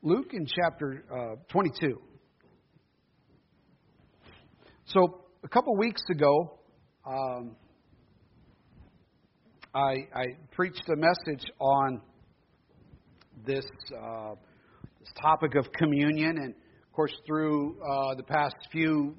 Luke in chapter 22. So a couple weeks ago, I preached a message on this topic of communion, and of course through the past few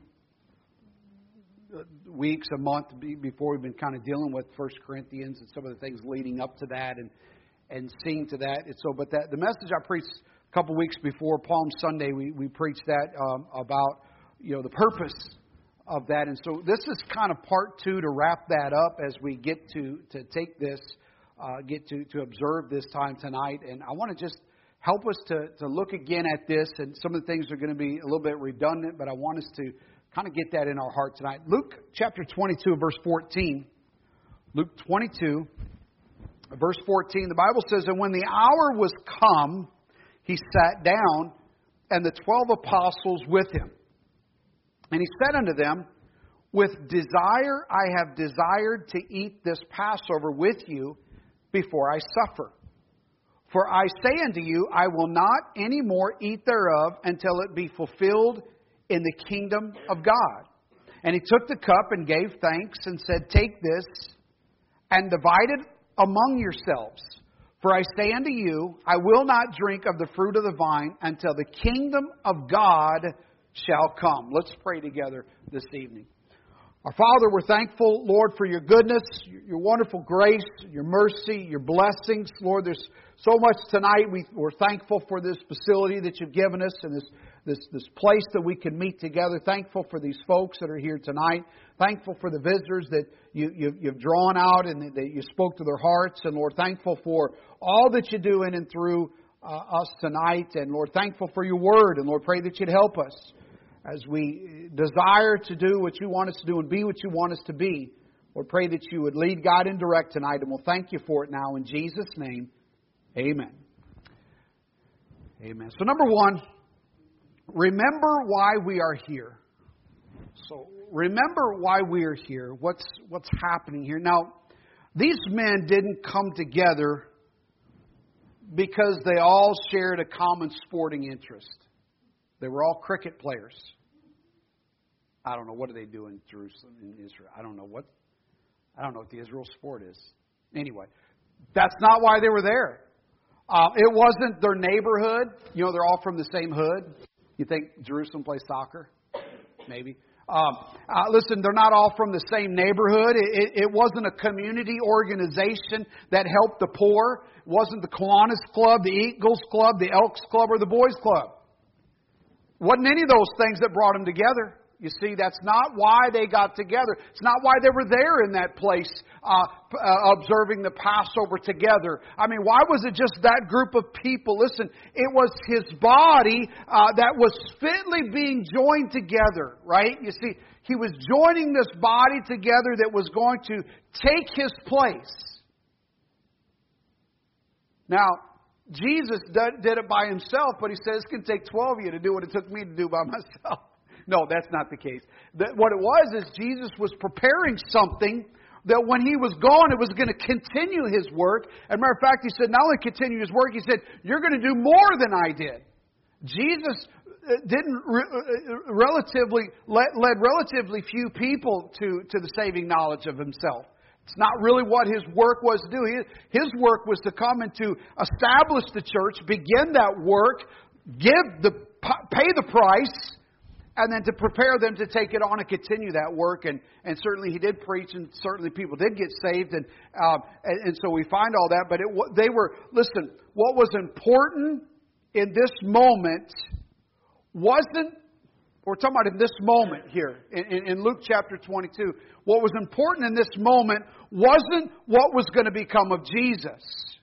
weeks, a month before, we've been kind of dealing with 1 Corinthians and some of the things leading up to that and seeing to that. And so, but the message I preached a couple weeks before Palm Sunday, we preached that about the purpose of that. And so this is kind of part two to wrap that up as we get to take this, get to observe this time tonight. And I want to just help us to look again at this. And some of the things are going to be a little bit redundant, but I want us to kind of get that in our heart tonight. Luke chapter 22, verse 14. Luke 22, verse 14. The Bible says, "And when the hour was come, he sat down, and the 12 apostles with him. And he said unto them, With desire I have desired to eat this Passover with you before I suffer. For I say unto you, I will not any more eat thereof until it be fulfilled in the kingdom of God. And he took the cup and gave thanks and said, Take this and divide it among yourselves. For I say unto you, I will not drink of the fruit of the vine until the kingdom of God shall come." Let's pray together this evening. Our Father, we're thankful, Lord, for your goodness, your wonderful grace, your mercy, your blessings. Lord, there's so much tonight. We're thankful for this facility that you've given us and this place that we can meet together. Thankful for these folks that are here tonight. Thankful for the visitors that you've drawn out and that you spoke to their hearts. And Lord, thankful for all that you do in and through us tonight. And Lord, thankful for your word. And Lord, pray that you'd help us as we desire to do what you want us to do and be what you want us to be. Lord, pray that you would lead, guide, and direct tonight. And we'll thank you for it now in Jesus' name. Amen. Amen. So number one, remember why we are here. So remember why we are here. What's happening here. Now, these men didn't come together because they all shared a common sporting interest. They were all cricket players. I don't know, what do they do in Jerusalem, in Israel? I don't know what the Israel sport is. Anyway, that's not why they were there. It wasn't their neighborhood. They're all from the same hood. You think Jerusalem plays soccer? Maybe. Listen, they're not all from the same neighborhood. It wasn't a community organization that helped the poor. It wasn't the Kiwanis Club, the Eagles Club, the Elks Club, or the Boys Club. It wasn't any of those things that brought them together. You see, that's not why they got together. It's not why they were there in that place observing the Passover together. I mean, why was it just that group of people? Listen, it was His body that was fitly being joined together, right? You see, He was joining this body together that was going to take His place. Now, Jesus did it by Himself, but He says it's going to take 12 of you to do what it took me to do by myself. No, that's not the case. What it was is Jesus was preparing something that when He was gone, it was going to continue His work. As a matter of fact, He said, not only continue His work, He said, you're going to do more than I did. Jesus didn't led relatively few people to the saving knowledge of Himself. It's not really what His work was to do. His work was to come and to establish the church, begin that work, pay the price, and then to prepare them to take it on and continue that work. And certainly He did preach, and certainly people did get saved. And so we find all that. But listen, what was important in this moment wasn't, we're talking about in this moment here, in Luke chapter 22. What was important in this moment wasn't what was going to become of Jesus.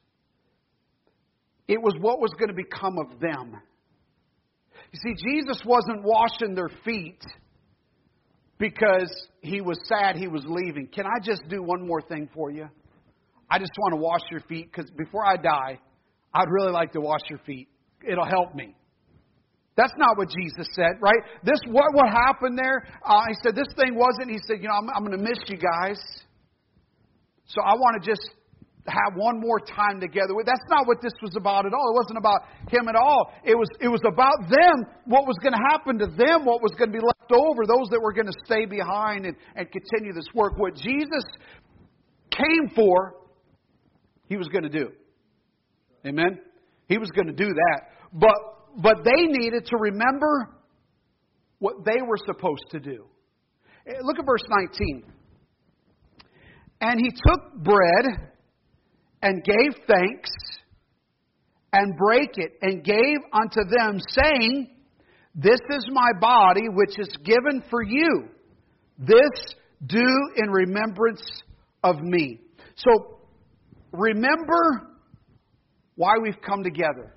It was what was going to become of them. You see, Jesus wasn't washing their feet because He was sad He was leaving. Can I just do one more thing for you? I just want to wash your feet because before I die, I'd really like to wash your feet. It'll help me. That's not what Jesus said, right? What happened there? He said, this thing wasn't. He said, I'm going to miss you guys. So I want to just have one more time together. That's not what this was about at all. It wasn't about him at all. It was about them, what was going to happen to them, what was going to be left over, those that were going to stay behind and continue this work. What Jesus came for, he was going to do. Amen? He was going to do that. But they needed to remember what they were supposed to do. Look at verse 19. And he took bread and gave thanks and brake it and gave unto them, saying, This is my body which is given for you. This do in remembrance of me. So remember why we've come together.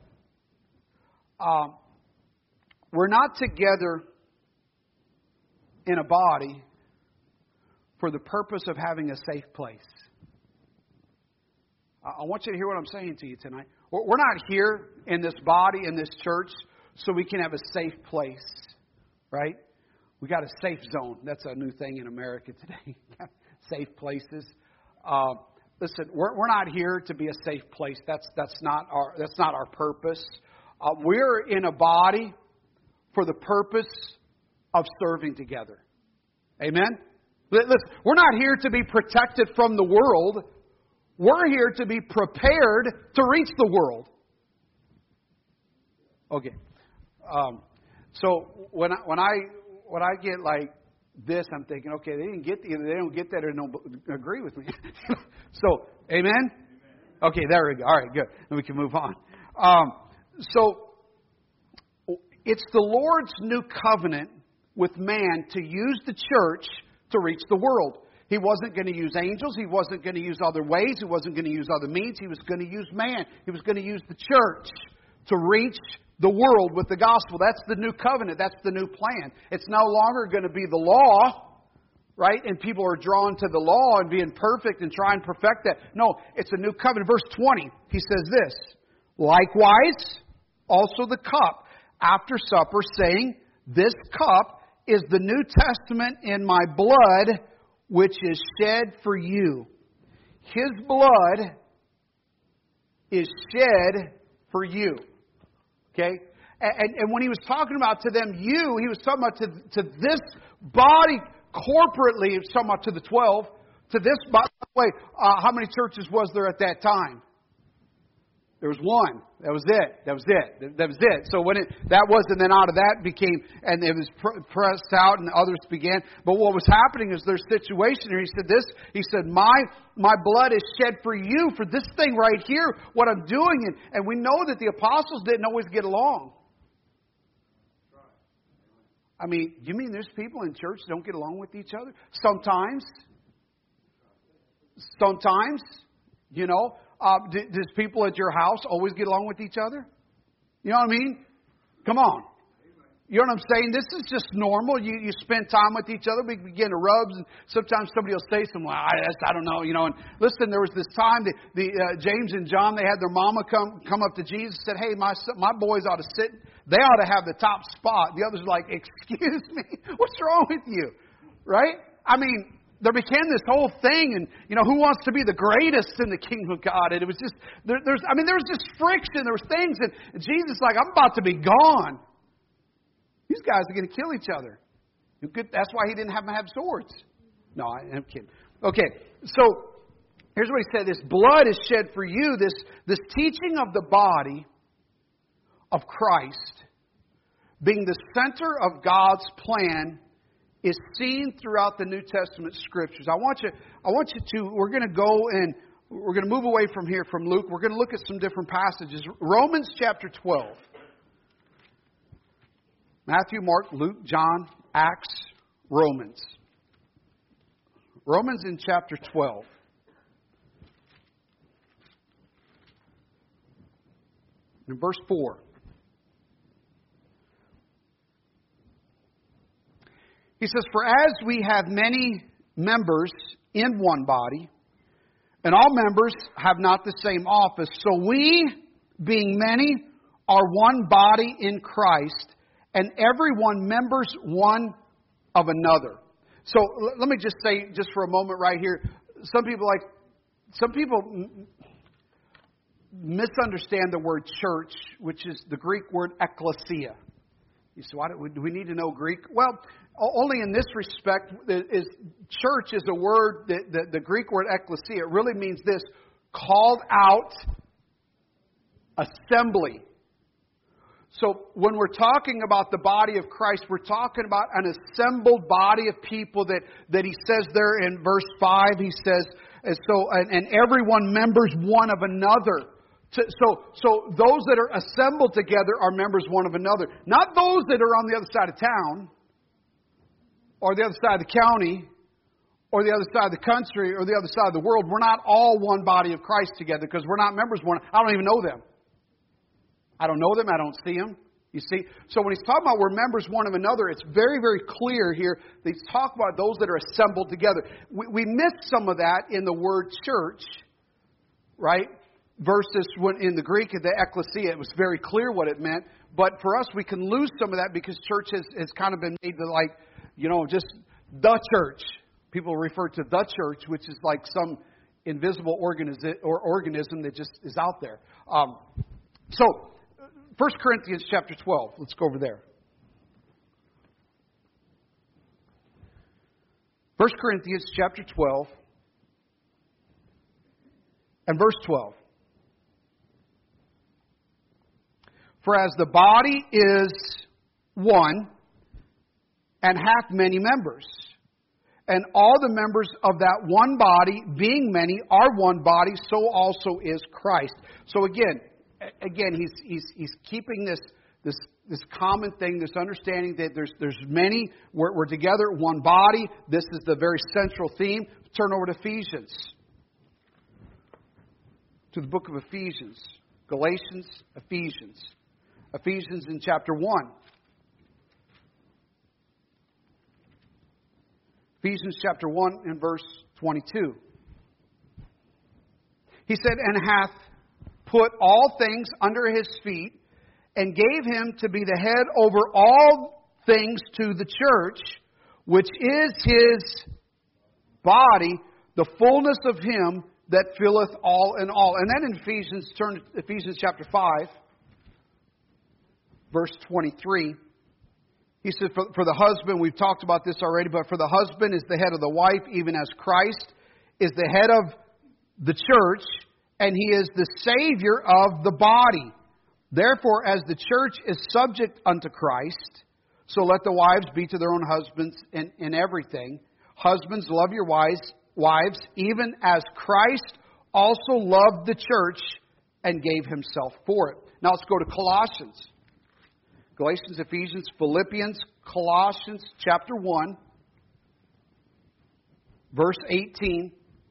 We're not together in a body for the purpose of having a safe place. I want you to hear what I'm saying to you tonight. We're not here in this body, in this church, so we can have a safe place, right? We got a safe zone. That's a new thing in America today. Safe places. Listen, we're not here to be a safe place. That's not our purpose. We're in a body for the purpose of serving together. Amen? Listen, we're not here to be protected from the world. We're here to be prepared to reach the world. Okay. So when I get like this, I'm thinking, okay, they don't get that or don't agree with me. So, amen? Okay, there we go. All right, good. Then we can move on. So it's the Lord's new covenant with man to use the church to reach the world. He wasn't going to use angels. He wasn't going to use other ways. He wasn't going to use other means. He was going to use man. He was going to use the church to reach the world with the gospel. That's the new covenant. That's the new plan. It's no longer going to be the law, right? And people are drawn to the law and being perfect and trying to perfect that. No, it's a new covenant. Verse 20, he says this, Likewise, also the cup after supper, saying, This cup is the New Testament in my blood, which is shed for you. His blood is shed for you. Okay? And when he was talking about to them, he was talking about to this body corporately. He was talking about to the 12. To this, by the way, how many churches was there at that time? There was one. That was it. So when that was, and then out of that became, and it was pressed out, and others began. But what was happening is their situation here. He said, my blood is shed for you, for this thing right here, what I'm doing. And we know that the apostles didn't always get along. I mean, you mean there's people in church that don't get along with each other? Sometimes, you know. Does people at your house always get along with each other? You know what I mean? Come on. You know what I'm saying? This is just normal. You spend time with each other. We begin to rub, and sometimes somebody will say something. Well, I don't know. You know. And listen, there was this time James and John, they had their mama come up to Jesus and said, "Hey, my boys ought to sit. They ought to have the top spot." The others are like, "Excuse me, what's wrong with you?" Right? I mean, there became this whole thing, and who wants to be the greatest in the kingdom of God? And it was just there was just friction. There was things, and Jesus like, I'm about to be gone. These guys are going to kill each other. That's why he didn't have them have swords. No, I'm kidding. Okay, so here's what he said: This blood is shed for you. This teaching of the body of Christ being the center of God's plan is seen throughout the New Testament Scriptures. I want you to, we're going to go and we're going to move away from here from Luke. We're going to look at some different passages. Romans chapter 12. Matthew, Mark, Luke, John, Acts, Romans. Romans in chapter 12. In verse 4. He says, For as we have many members in one body, and all members have not the same office, so we, being many, are one body in Christ, and everyone members one of another. So let me just say, just for a moment right here, some people, misunderstand the word church, which is the Greek word ekklesia. You say, why do we need to know Greek? Well, only in this respect is church is a word, the Greek word ekklesia. It really means this, called out assembly. So when we're talking about the body of Christ, we're talking about an assembled body of people that he says there in verse 5. He says, and everyone members one of another. So those that are assembled together are members one of another. Not those that are on the other side of town, or the other side of the county, or the other side of the country, or the other side of the world. We're not all one body of Christ together because we're not members one. I don't even know them. I don't know them. I don't see them. You see? So when he's talking about we're members one of another, it's very, very clear here that he's talking about those that are assembled together. We missed some of that in the word church, right? Versus when in the Greek, the ekklesia, it was very clear what it meant. But for us, we can lose some of that because church has kind of been made to like, just the church. People refer to the church, which is like some invisible organism that just is out there. So, 1 Corinthians chapter 12. Let's go over there. 1 Corinthians chapter 12 and verse 12. For as the body is one and hath many members, and all the members of that one body, being many, are one body, so also is Christ. So again, he's keeping this common thing, this understanding that there's many. We're together, one body. This is the very central theme. Turn over to Ephesians, to the book of Ephesians, Galatians, Ephesians in chapter 1. Ephesians chapter 1 and verse 22. He said, and hath put all things under his feet, and gave him to be the head over all things to the church, which is his body, the fullness of him that filleth all in all. And then in Ephesians, turn to Ephesians chapter 5, verse 23. He said, for the husband, we've talked about this already, but for the husband is the head of the wife, even as Christ is the head of the church, and he is the Savior of the body. Therefore, as the church is subject unto Christ, so let the wives be to their own husbands in everything. Husbands, love your wives, even as Christ also loved the church and gave himself for it. Now let's go to Colossians. Galatians, Ephesians, Philippians, Colossians, chapter 1, verse 18.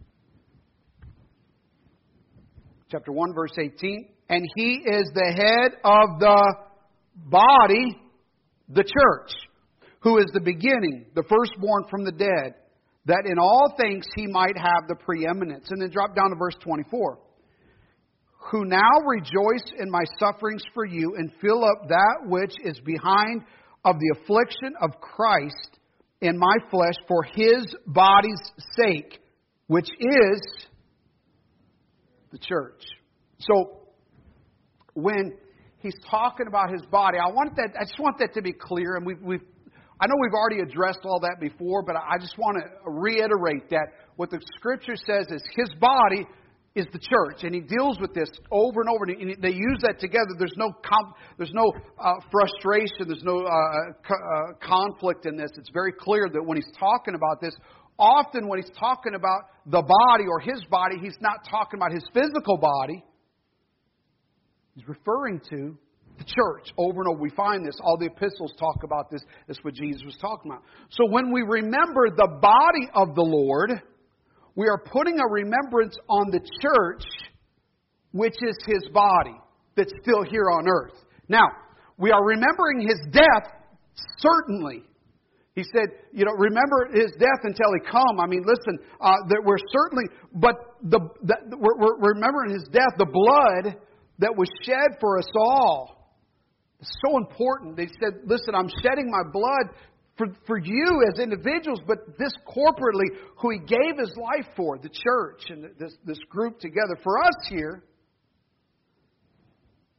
Chapter 1, verse 18. And he is the head of the body, the church, who is the beginning, the firstborn from the dead, that in all things he might have the preeminence. And then drop down to verse 24. Who now rejoice in my sufferings for you, and fill up that which is behind of the affliction of Christ in my flesh for his body's sake, which is the church. So, when he's talking about his body, I just want that to be clear, and I know we've already addressed all that before, but I just want to reiterate that what the Scripture says is his body is the church, and he deals with this over and over. And they use that together. There's no frustration. There's no conflict in this. It's very clear that when he's talking about this, often when he's talking about the body or his body, he's not talking about his physical body. He's referring to the church over and over. We find this. All the epistles talk about this. That's what Jesus was talking about. So when we remember the body of the Lord, we are putting a remembrance on the church, which is his body, that's still here on earth. Now, we are remembering his death, certainly. He said, remember his death until he come. I mean, listen, that we're certainly, but we're remembering his death, the blood that was shed for us all. It's so important. They said, listen, I'm shedding my blood for you as individuals, but this corporately, who he gave his life for, the church and this group together. For us here,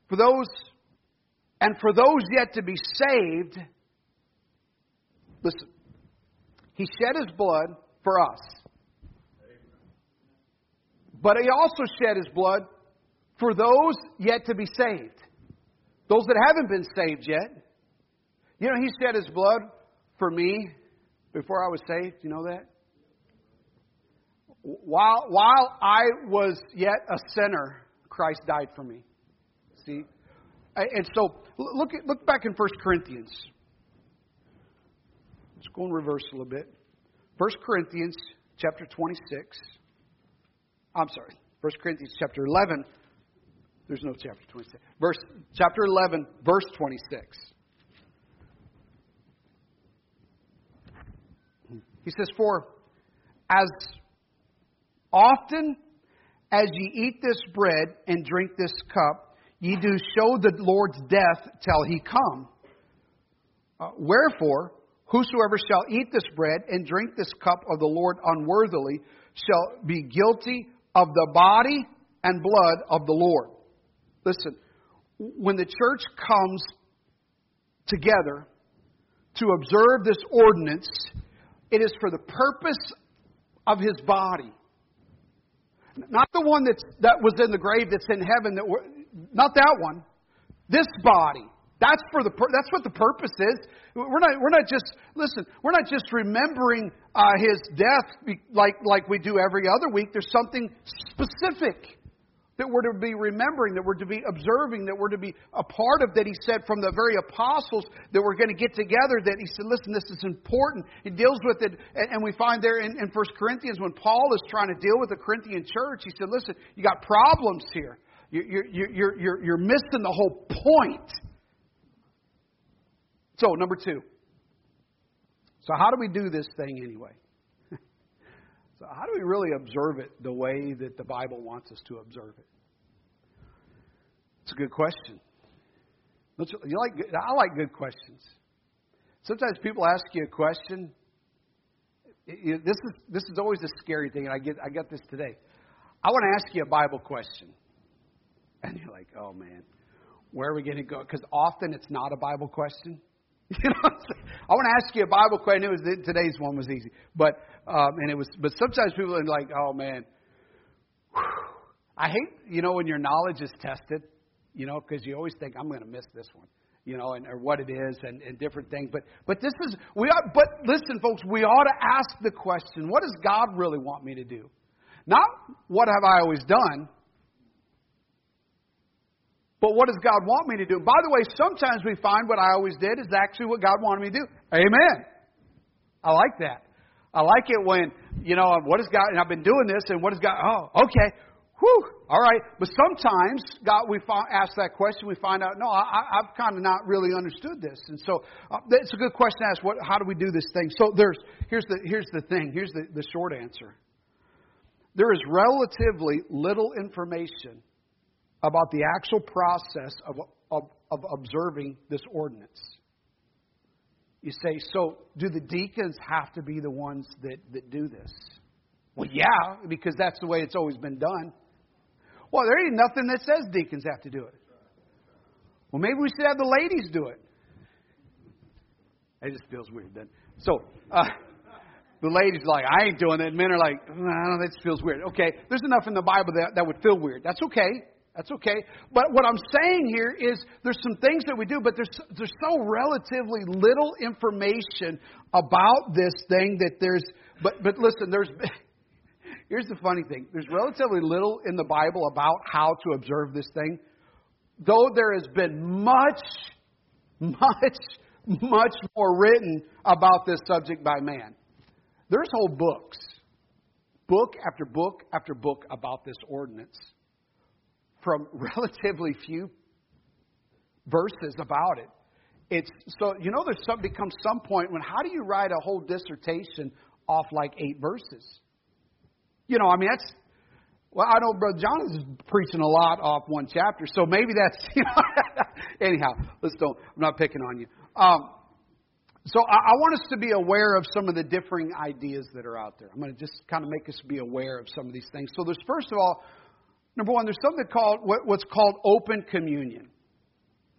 For those yet to be saved, listen, He shed His blood for us. But He also shed His blood for those yet to be saved. Those that haven't been saved yet. You know, He shed His blood for me before I was saved. You know that? While I was yet a sinner, Christ died for me. See? And so, look back in 1 Corinthians. Let's go in reverse a little bit. 1 Corinthians chapter 26. I'm sorry. 1 Corinthians chapter 11. There's no chapter 26. Chapter 11, verse 26. He says, "For as often as ye eat this bread and drink this cup, ye do show the Lord's death till He come. Wherefore, whosoever shall eat this bread and drink this cup of the Lord unworthily shall be guilty of the body and blood of the Lord." Listen, when the church comes together to observe this ordinance, it is for the purpose of His body. Not the one that was in the grave that's in heaven. Not that one. This body. That's what the purpose is. We're not just remembering His death like we do every other week. There's something specific that we're to be remembering, that we're to be observing, that we're to be a part of, that He said from the very apostles that we're going to get together, that He said, listen, this is important. He deals with it, and we find there in 1 Corinthians when Paul is trying to deal with the Corinthian church, he said, listen, you got problems here. You're missing the whole point. So, number 2. So how do we do this thing anyway? So how do we really observe it the way that the Bible wants us to observe it? It's a good question. I like good questions. Sometimes people ask you a question. This is always a scary thing, and I get this today. I want to ask you a Bible question. And you're like, oh man, where are we going to go? Because often it's not a Bible question. You know, I want to ask you a Bible question. Today's one was easy, but sometimes people are like, "Oh man, I hate when your knowledge is tested, because you always think I'm going to miss this one, or what it is and different things. But this is But listen, folks, we ought to ask the question: what does God really want me to do? Not what have I always done. But what does God want me to do? By the way, sometimes we find what I always did is actually what God wanted me to do. Amen. I like that. I like it when, what is God, and I've been doing this, and what is God, oh, okay, whew, all right. But sometimes, God, we ask that question, we find out, no, I've kind of not really understood this. And so, it's a good question to ask, how do we do this thing? So here's the thing, here's the short answer. There is relatively little information about the actual process of observing this ordinance. You say, so do the deacons have to be the ones that do this? Well, yeah, because that's the way it's always been done. Well, there ain't nothing that says deacons have to do it. Well, maybe we should have the ladies do it. It just feels weird then. So, the ladies are like, I ain't doing it. And men are like, no, that just feels weird. Okay, there's enough in the Bible that would feel weird. That's okay. That's okay. But what I'm saying here is there's some things that we do, but there's so relatively little information about this thing that there's... But listen, here's the funny thing. There's relatively little in the Bible about how to observe this thing, though there has been much more written about this subject by man. There's whole books, book after book after book about this ordinance, from relatively few verses about it. It's so there's becomes some point when how do you write a whole dissertation off like 8 verses? I know Brother John is preaching a lot off one chapter, so maybe that's anyhow. I'm not picking on you. So I want us to be aware of some of the differing ideas that are out there. I'm going to just kind of make us be aware of some of these things. So there's, first of all, number one, there's something called what's called open communion.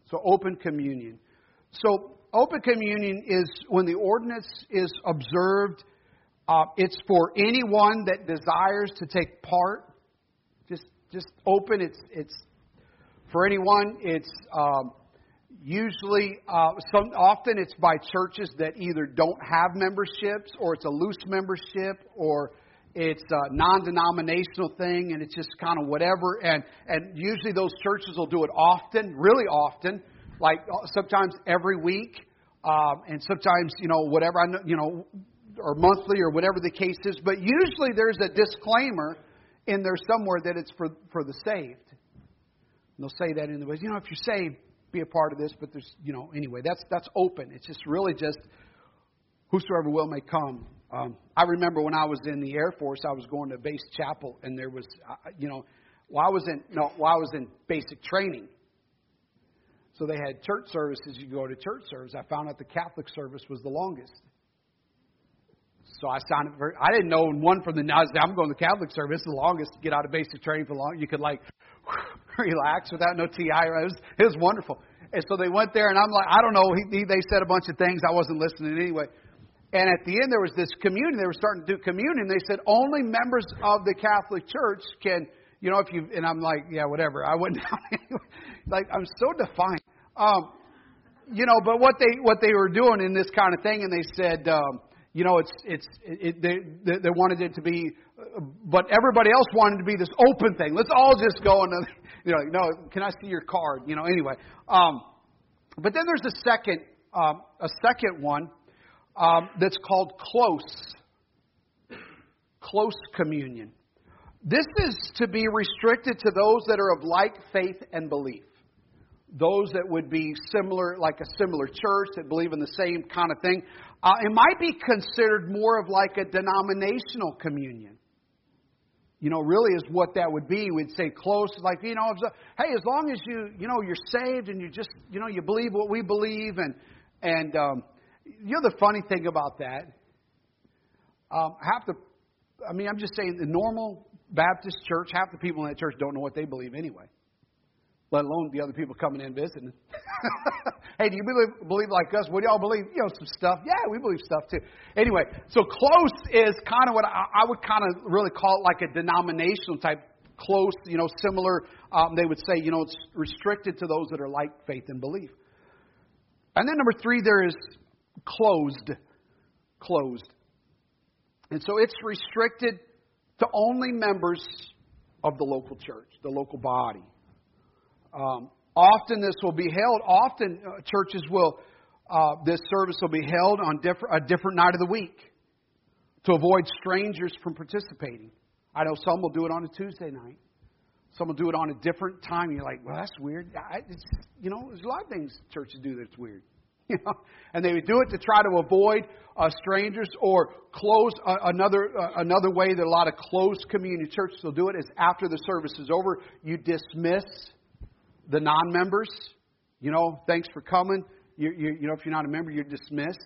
So open communion. So open communion is when the ordinance is observed. It's for anyone that desires to take part. Just open. It's for anyone. It's usually often it's by churches that either don't have memberships, or it's a loose membership, or it's a non-denominational thing, and it's just kind of whatever. And usually those churches will do it often, really often, like sometimes every week, and sometimes whatever or monthly or whatever the case is. But usually there's a disclaimer in there somewhere that it's for the saved. And they'll say that in the way, if you're saved, be a part of this. But there's anyway, that's open. It's just really just whosoever will may come. I remember when I was in the Air Force, I was going to base chapel, and there was, I was in basic training. So they had church services. You go to church service. I found out the Catholic service was the longest. So I sounded I didn't know one from the. I'm going to the Catholic service. It's the longest to get out of basic training for long. You could relax without no TI. It was wonderful. And so they went there, and I'm like, I don't know. They said a bunch of things. I wasn't listening anyway. And at the end, there was this communion. They were starting to do communion. They said only members of the Catholic Church can, if you. And I'm like, yeah, whatever. I went down anyway. Like, I'm so defiant. But what they were doing in this kind of thing, and they said, they wanted it to be, but everybody else wanted to be this open thing. Let's all just go and no, can I see your card? Anyway. But then there's a second one. That's called close communion. This is to be restricted to those that are of like faith and belief. Those that would be similar, like a similar church, that believe in the same kind of thing. It might be considered more of like a denominational communion. Really is what that would be. We'd say close, like, hey, as long as you're saved and you just, you believe what we believe, and the funny thing about that, I'm just saying, the normal Baptist church, half the people in that church don't know what they believe anyway, let alone the other people coming in visiting. Hey, do you believe like us? What do y'all believe? Some stuff. Yeah, we believe stuff too. Anyway, so close is kind of what I would kind of really call it, like a denominational type close, similar. They would say, it's restricted to those that are like faith and belief. And then number 3, there is closed. And so it's restricted to only members of the local church, the local body. Often this will be held. Often churches will. This service will be held on a different night of the week to avoid strangers from participating. I know some will do it on a Tuesday night. Some will do it on a different time. You're like, well, that's weird. There's a lot of things churches do that's weird. And they would do it to try to avoid strangers, or close. Another way that a lot of closed community churches will do it is after the service is over, you dismiss the non-members. Thanks for coming. If you're not a member, you're dismissed.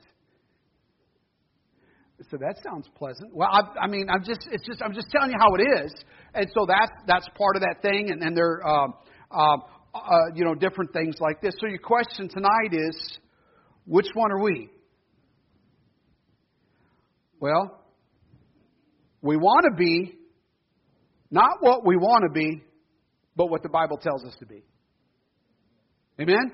So that sounds pleasant. Well, I'm just telling you how it is. And so that's part of that thing. And then there different things like this. So your question tonight is, which one are we? Well, we want to be not what we want to be, but what the Bible tells us to be. Amen?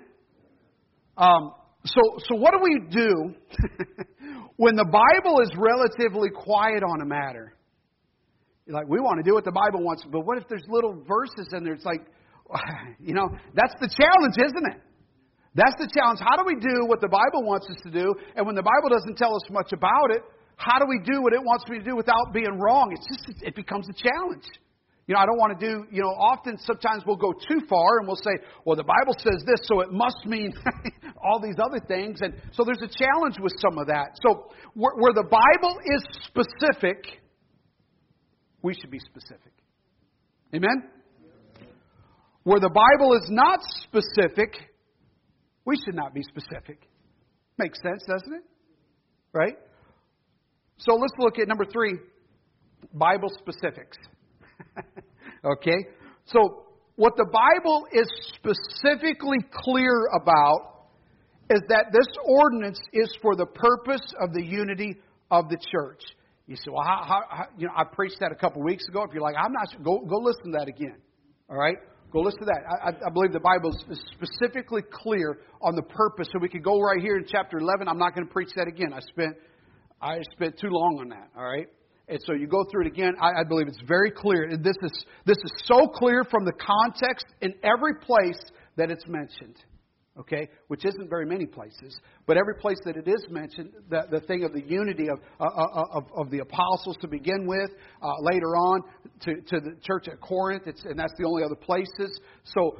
So what do we do when the Bible is relatively quiet on a matter? You're like, we want to do what the Bible wants, but what if there's little verses in there? It's like, that's the challenge, isn't it? That's the challenge. How do we do what the Bible wants us to do? And when the Bible doesn't tell us much about it, how do we do what it wants me to do without being wrong? It becomes a challenge. I don't want to do, often sometimes we'll go too far and we'll say, well, the Bible says this, so it must mean all these other things. And so there's a challenge with some of that. So where the Bible is specific, we should be specific. Amen? Where the Bible is not specific, we should not be specific. Makes sense, doesn't it? Right? So let's look at number 3, Bible specifics. Okay? So What the Bible is specifically clear about is that this ordinance is for the purpose of the unity of the church. You say, well, I preached that a couple weeks ago. If you're like, I'm not sure, go listen to that again. All right? Go listen to that. I believe the Bible is specifically clear on the purpose. So we could go right here in chapter 11. I'm not going to preach that again. I spent too long on that. All right? And so you go through it again. I believe it's very clear. This is so clear from the context in every place that it's mentioned. Okay, which isn't very many places, but every place that it is mentioned, the thing of the unity of the apostles to begin with, later on to the church at Corinth, and that's the only other places. So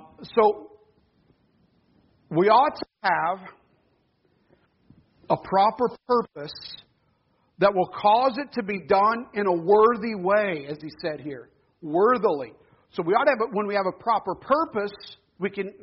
we ought to have a proper purpose that will cause it to be done in a worthy way, as he said here, worthily. So we ought to have when we have a proper purpose, we can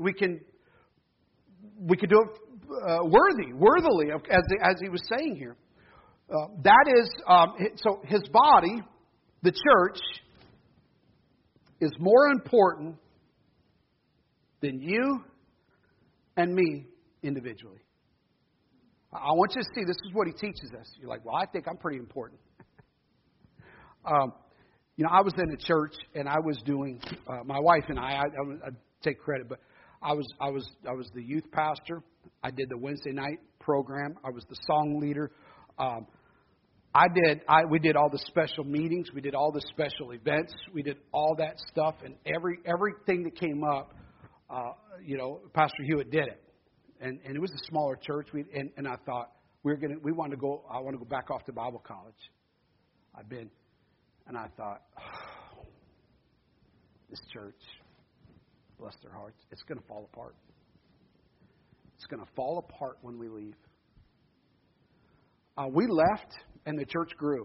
do it worthily, as he was saying here. That is, so his body, the church, is more important than you and me individually. I want you to see, this is what he teaches us. You're like, well, I think I'm pretty important. I was in a church, and I was doing, my wife and I take credit, but I was the youth pastor. I did the Wednesday night program. I was the song leader. We did all the special meetings. We did all the special events. We did all that stuff, and everything that came up, Pastor Hewitt did it. And it was a smaller church. And I thought I want to go back off to Bible college. And I thought, this church, bless their hearts, it's going to fall apart. It's going to fall apart when we leave. We left, and the church grew.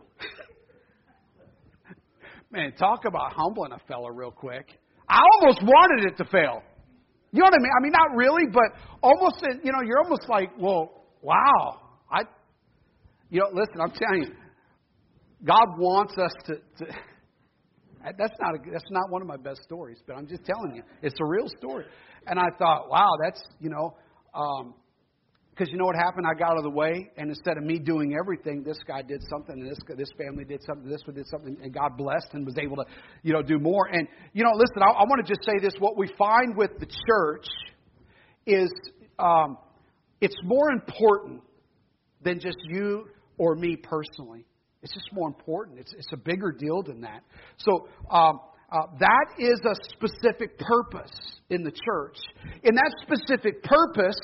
Man, talk about humbling a fella real quick. I almost wanted it to fail. You know what I mean? I mean, not really, but almost, you're almost like, well, wow. Listen, I'm telling you, God wants us to that's not one of my best stories, but I'm just telling you, it's a real story. And I thought, wow, that's, because you know what happened? I got out of the way, and instead of me doing everything, this guy did something, and this family did something, this one did something, and God blessed and was able to, do more. And, listen, I want to just say this. What we find with the church is it's more important than just you or me personally. It's just more important. It's a bigger deal than that. So that is a specific purpose in the church. In that specific purpose,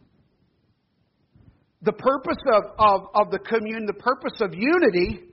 the purpose of the communion, the purpose of unity,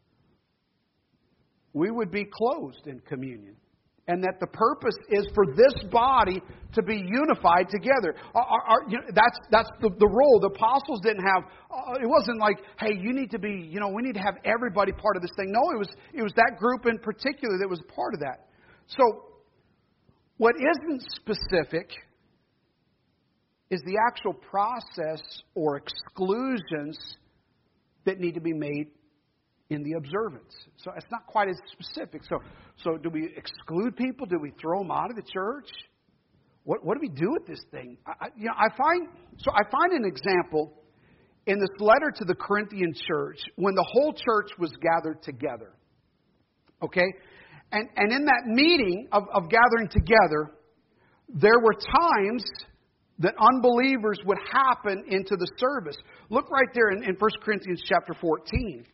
we would be closed in communion. And that the purpose is for this body to be unified together. That's the role. The apostles didn't have, it wasn't like, hey, you need to be, we need to have everybody part of this thing. No, it was that group in particular that was part of that. So, what isn't specific is the actual process or exclusions that need to be made in the observance. So it's not quite as specific. So do we exclude people? Do we throw them out of the church? What do we do with this thing? I find an example in this letter to the Corinthian church when the whole church was gathered together. Okay? And in that meeting of gathering together, there were times that unbelievers would happen into the service. Look right there in 1 Corinthians chapter 14.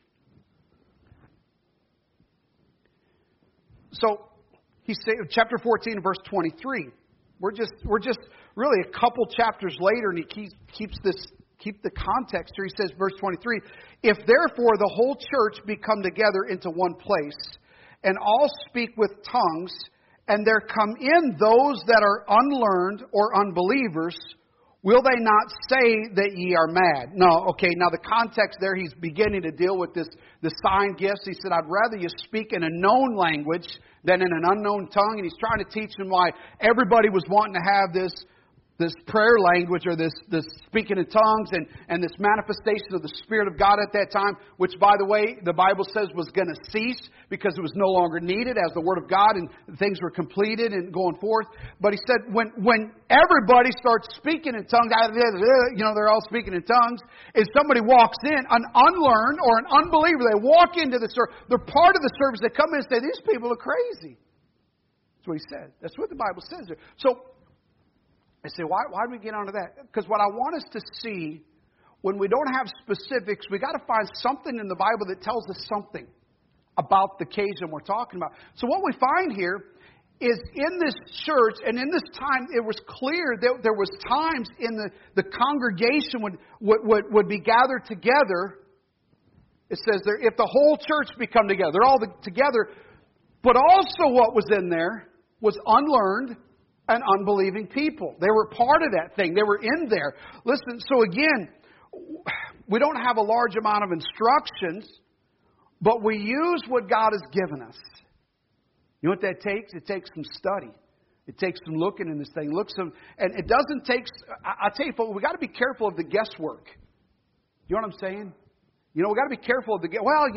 So, he said, chapter 14, verse 23. We're just really a couple chapters later, and he keep the context here. He says, verse 23, if therefore the whole church be come together into one place, and all speak with tongues, and there come in those that are unlearned or unbelievers, will they not say that ye are mad? No, okay, now the context there, he's beginning to deal with the sign gifts. He said, I'd rather you speak in a known language than in an unknown tongue. And he's trying to teach them why everybody was wanting to have this prayer language or this speaking in tongues and this manifestation of the Spirit of God at that time, which, by the way, the Bible says was going to cease because it was no longer needed as the Word of God and things were completed and going forth. But he said when everybody starts speaking in tongues, they're all speaking in tongues, if somebody walks in, an unlearned or an unbeliever, they walk into the service, they're part of the service, they come in and say, these people are crazy. That's what he said. That's what the Bible says there. So, I say, why do we get onto that? Because what I want us to see, when we don't have specifics, we got to find something in the Bible that tells us something about the occasion we're talking about. So what we find here is in this church and in this time, it was clear that there was times in the congregation would be gathered together. It says there, if the whole church be come together, they're all together. But also what was in there was unlearned and unbelieving people. They were part of that thing. They were in there. Listen, so again, we don't have a large amount of instructions, but we use what God has given us. You know what that takes? It takes some study. It takes some looking in this thing. And it doesn't take, I'll tell you, folks, we got to be careful of the guesswork. You know what I'm saying? You know, we got to be careful of the,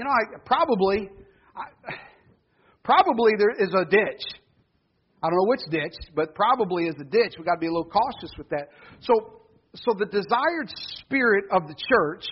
probably there is a ditch. I don't know which ditch, but probably is a ditch. We've got to be a little cautious with that. So the desired spirit of the church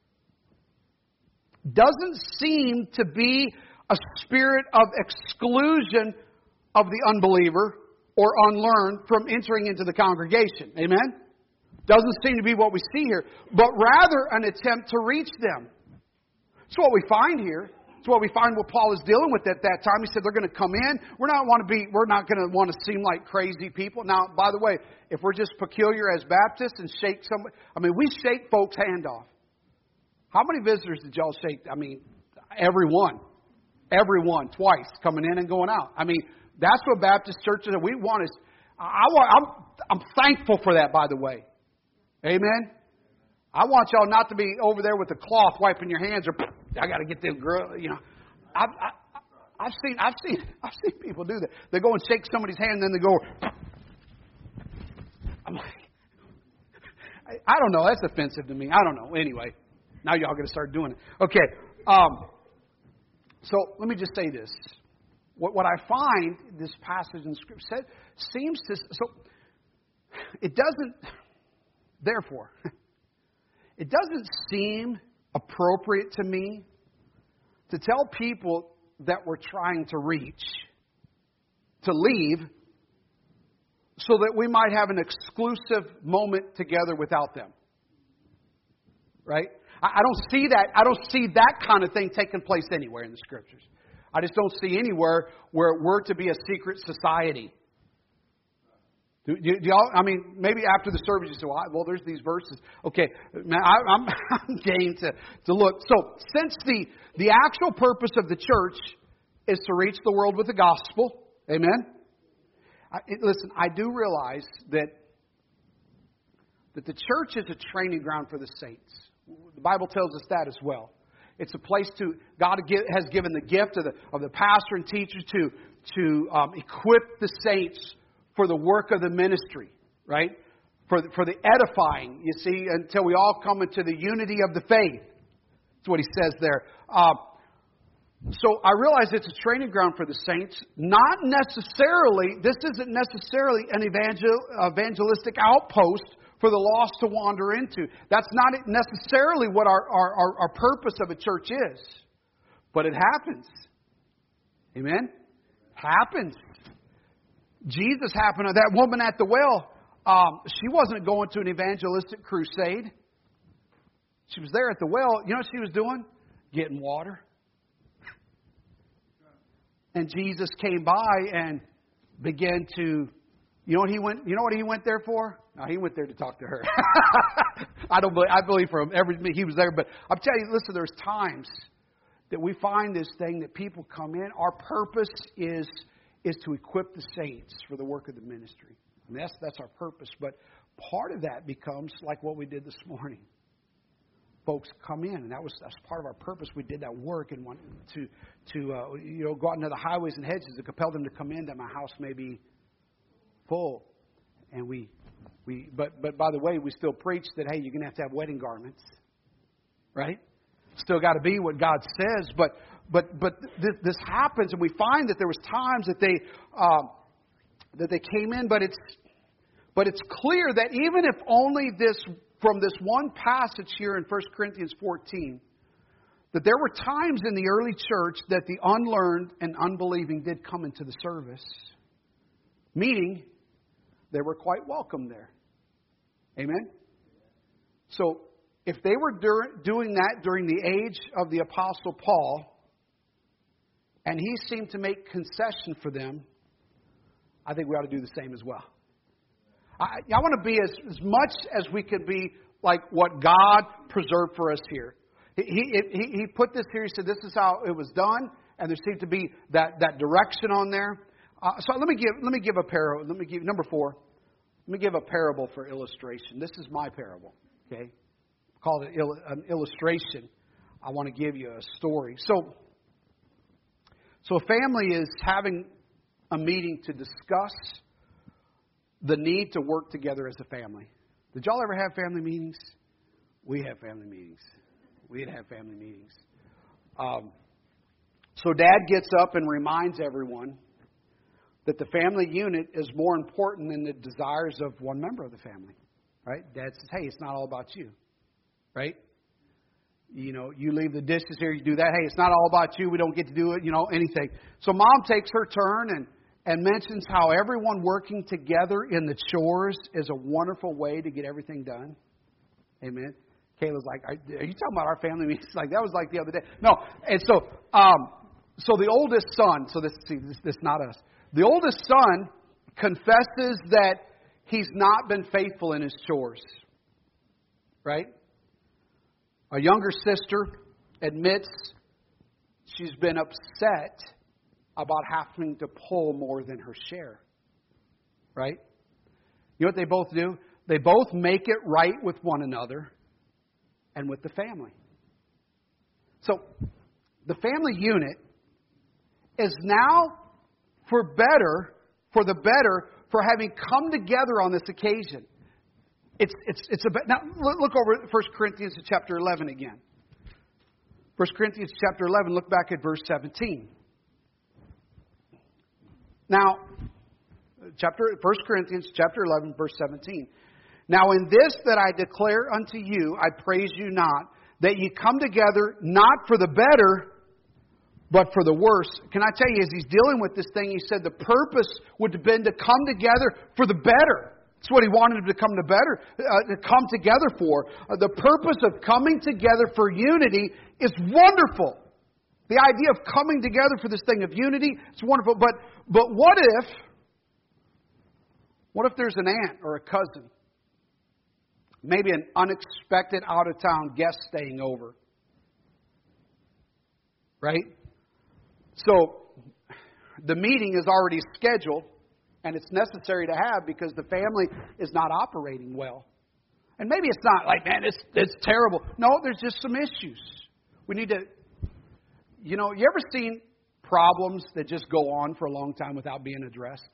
doesn't seem to be a spirit of exclusion of the unbeliever or unlearned from entering into the congregation. Amen? Doesn't seem to be what we see here, but rather an attempt to reach them. It's what we find here. It's what we find what Paul is dealing with at that time. He said they're going to come in. We're not going to want to seem like crazy people. Now, by the way, if we're just peculiar as Baptists and shake somebody, we shake folks' hand off. How many visitors did y'all shake? Everyone. Everyone, twice, coming in and going out. That's what Baptist churches are. We want is, I'm thankful for that, by the way. Amen? I want y'all not to be over there with the cloth wiping your hands or I got to get them girl. I've seen people do that. They go and shake somebody's hand, and then they go. I'm like, I don't know. That's offensive to me. I don't know. Anyway, now y'all going to start doing it. Okay. So let me just say this. What I find this passage in Scripture said seems to it doesn't. Therefore. It doesn't seem appropriate to me to tell people that we're trying to reach to leave so that we might have an exclusive moment together without them. Right? I don't see that. I don't see that kind of thing taking place anywhere in the Scriptures. I just don't see anywhere where we're to be a secret society. Do y'all, maybe after the service you say, well, there's these verses. Okay, man, I'm game to look. So, since the actual purpose of the church is to reach the world with the gospel, amen? Listen, I do realize that the church is a training ground for the saints. The Bible tells us that as well. It's a place God has given the gift of the pastor and teacher to equip the saints for the work of the ministry, right? For the edifying, you see, until we all come into the unity of the faith. That's what he says there. So I realize it's a training ground for the saints. Not necessarily, this isn't necessarily an evangelistic outpost for the lost to wander into. That's not necessarily what our purpose of a church is. But it happens. Amen? Happens. Jesus happened to that woman at the well. She wasn't going to an evangelistic crusade. She was there at the well. You know what she was doing? Getting water. And Jesus came by and began to, you know what he went there for? No, he went there to talk to her. I believe for him, he was there. But I'm telling you, listen, there's times that we find this thing that people come in. Our purpose is to equip the saints for the work of the ministry. And that's our purpose. But part of that becomes like what we did this morning. Folks come in, and that's part of our purpose. We did that work and wanted to go out into the highways and hedges to compel them to come in that my house may be full. And we But by the way, we still preach that, hey, you're going to have wedding garments. Right? Still got to be what God says. But this happens, and we find that there was times that they came in, but it's clear that even if only from this one passage here in 1 Corinthians 14, that there were times in the early church that the unlearned and unbelieving did come into the service. Meaning, they were quite welcome there. Amen? So, if they were doing that during the age of the Apostle Paul, and he seemed to make concession for them, I think we ought to do the same as well. I want to be as much as we can be like what God preserved for us here. He put this here. He said, this is how it was done. And there seemed to be that direction on there. So let me give a parable. Number 4. Let me give a parable for illustration. This is my parable. Okay. Called an illustration. I want to give you a story. So a family is having a meeting to discuss the need to work together as a family. Did y'all ever have family meetings? We have family meetings. We'd have family meetings. So Dad gets up and reminds everyone that the family unit is more important than the desires of one member of the family. Right? Dad says, hey, it's not all about you. Right? You know, you leave the dishes here, you do that. Hey, it's not all about you. We don't get to do it, anything. So Mom takes her turn and mentions how everyone working together in the chores is a wonderful way to get everything done. Amen. Kayla's like, are you talking about our family meetings? Like, that was like the other day. No. And so the oldest son, so this is not us. The oldest son confesses that he's not been faithful in his chores. Right? A younger sister admits she's been upset about having to pull more than her share. Right? You know what they both do? They both make it right with one another and with the family. So, the family unit is now for the better for having come together on this occasion. It's about, now look over 1 Corinthians chapter 11 again. 1 Corinthians chapter 11, look back at verse 17. Now, 1 Corinthians chapter 11, verse 17. Now in this that I declare unto you, I praise you not, that ye come together not for the better, but for the worse. Can I tell you, as he's dealing with this thing, he said the purpose would have been to come together for the better. That's what he wanted them to come together for. The purpose of coming together for unity is wonderful. The idea of coming together for this thing of unity, it's wonderful. But what if there's an aunt or a cousin? Maybe an unexpected out-of-town guest staying over. Right? So, the meeting is already scheduled, and it's necessary to have because the family is not operating well. And maybe it's not like, man, it's terrible. No, there's just some issues. We need to, you ever seen problems that just go on for a long time without being addressed?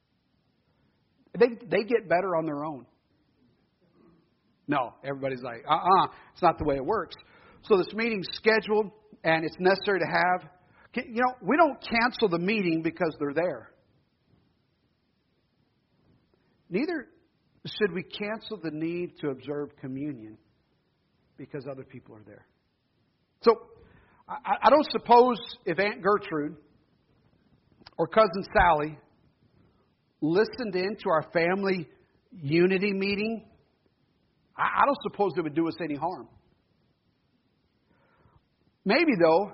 They get better on their own. No, everybody's like, it's not the way it works. So this meeting's scheduled, and it's necessary to have. We don't cancel the meeting because they're there. Neither should we cancel the need to observe communion because other people are there. So, I don't suppose if Aunt Gertrude or Cousin Sally listened in to our family unity meeting, I don't suppose it would do us any harm. Maybe, though,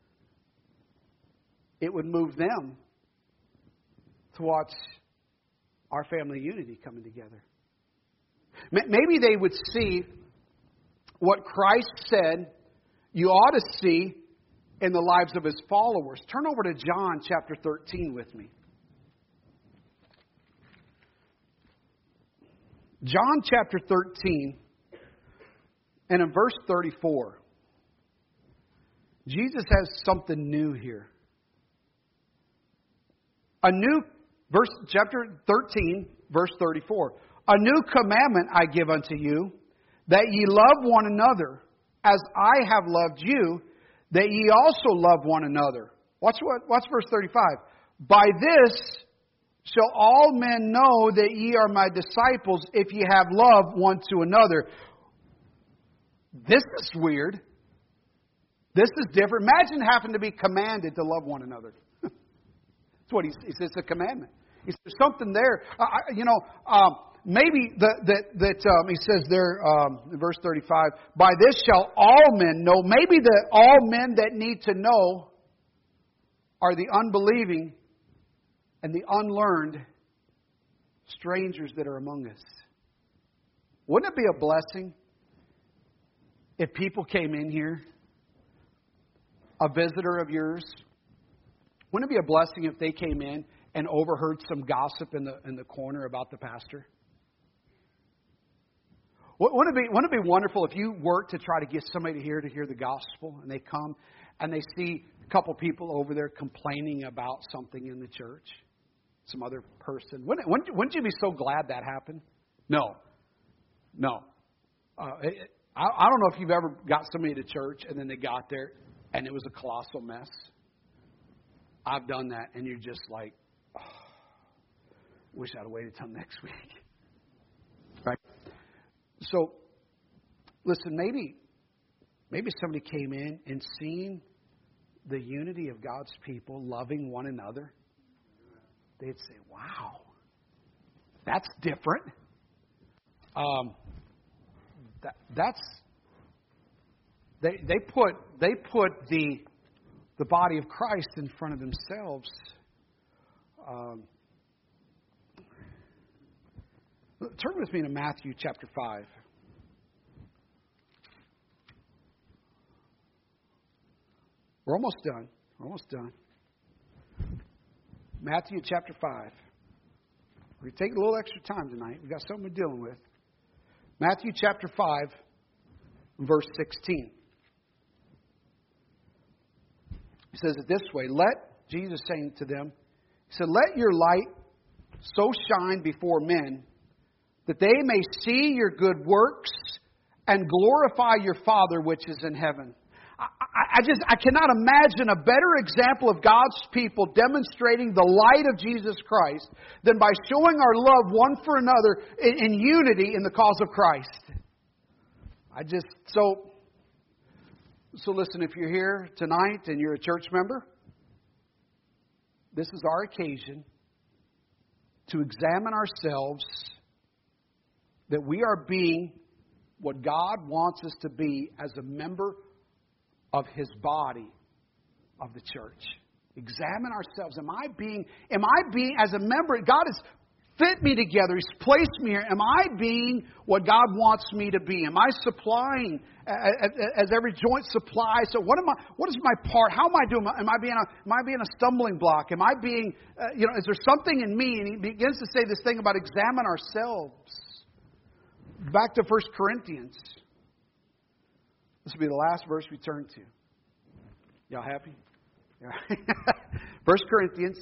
it would move them to watch our family unity coming together. Maybe they would see what Christ said you ought to see in the lives of His followers. Turn over to John chapter 13 with me. John chapter 13, and in verse 34, Jesus has something new here. Chapter 13, verse 34. A new commandment I give unto you, that ye love one another, as I have loved you, that ye also love one another. Watch verse 35. By this shall all men know that ye are my disciples, if ye have love one to another. This is weird. This is different. Imagine having to be commanded to love one another. That's what he says. It's a commandment. He says something there. Maybe that he says there in verse 35, by this shall all men know. Maybe that all men that need to know are the unbelieving and the unlearned strangers that are among us. Wouldn't it be a blessing if people came in here, a visitor of yours? Wouldn't it be a blessing if they came in and overheard some gossip in the corner about the pastor? Wouldn't it be wonderful if you worked to try to get somebody here to hear the gospel, and they come and they see a couple people over there complaining about something in the church, some other person? Wouldn't you be so glad that happened? No. I don't know if you've ever got somebody to church and then they got there and it was a colossal mess. I've done that, and you're just like, oh, wish I'd have waited till next week. Right? So, listen, maybe somebody came in and seen the unity of God's people loving one another. They'd say, wow, that's different. They put the body of Christ in front of themselves. Turn with me to Matthew chapter 5. We're almost done. Matthew chapter 5. We're going to take a little extra time tonight. We've got something we're dealing with. Matthew chapter 5, verse 16. He says it this way. Jesus saying to them, he said, let your light so shine before men that they may see your good works and glorify your Father which is in heaven. I cannot imagine a better example of God's people demonstrating the light of Jesus Christ than by showing our love one for another in unity in the cause of Christ. So listen, if you're here tonight and you're a church member, this is our occasion to examine ourselves that we are being what God wants us to be as a member of His body of the church. Examine ourselves. Am I being as a member? God has fit me together. He's placed me here. Am I being what God wants me to be? Am I supplying as every joint supplies? So what is my part? How am I doing? Am I being a stumbling block? Am I being, is there something in me? And he begins to say this thing about examine ourselves. Back to 1 Corinthians. This will be the last verse we turn to. Y'all happy? 1 Corinthians.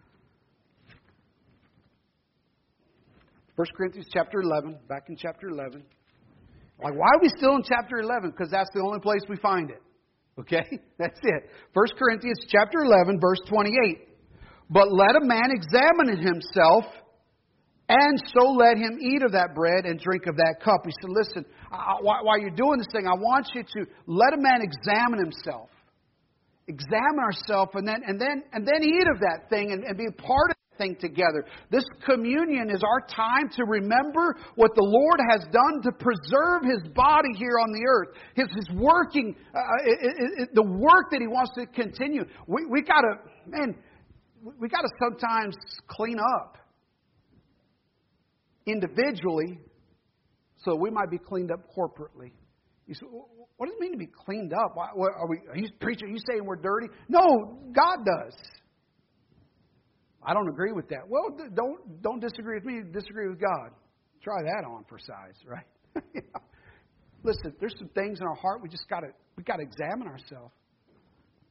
1 Corinthians chapter 11. Back in chapter 11. Like, why are we still in chapter 11? Because that's the only place we find it. Okay? That's it. 1 Corinthians chapter 11, verse 28. But let a man examine himself, and so let him eat of that bread and drink of that cup. He said, listen, while you're doing this thing, I want you to let a man examine himself. Examine ourselves and then eat of that thing and be a part of that thing together. This communion is our time to remember what the Lord has done to preserve His body here on the earth. His working, the work that He wants to continue. We got to sometimes clean up individually, so we might be cleaned up corporately. You say, what does it mean to be cleaned up? Are you preaching? Are you saying we're dirty? No, God does. I don't agree with that. Well, don't disagree with me. Disagree with God. Try that on for size, right? Listen, there's some things in our heart we got to examine ourselves.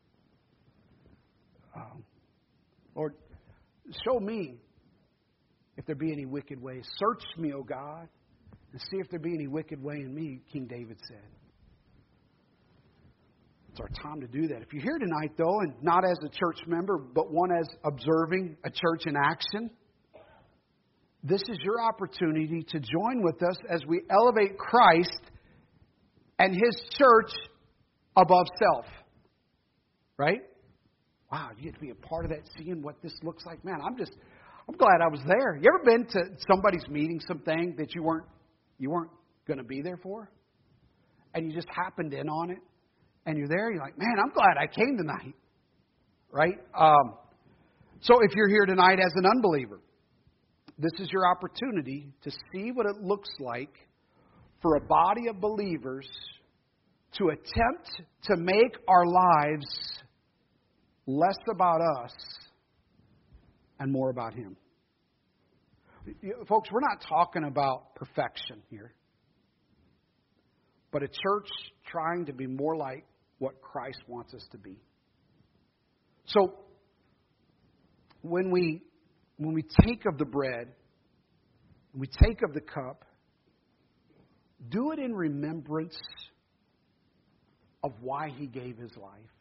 Lord, show me if there be any wicked way. Search me, O God, and see if there be any wicked way in me, King David said. It's our time to do that. If you're here tonight, though, and not as a church member, but one as observing a church in action, this is your opportunity to join with us as we elevate Christ and His church above self. Right? Wow, you get to be a part of that, seeing what this looks like. Man, I'm glad I was there. You ever been to somebody's meeting something that you weren't going to be there for? And you just happened in on it? And you're there, you're like, man, I'm glad I came tonight. Right? So if you're here tonight as an unbeliever, this is your opportunity to see what it looks like for a body of believers to attempt to make our lives less about us and more about Him. Folks, we're not talking about perfection here, but a church trying to be more like what Christ wants us to be. So, when we take of the bread, we take of the cup, do it in remembrance of why He gave His life.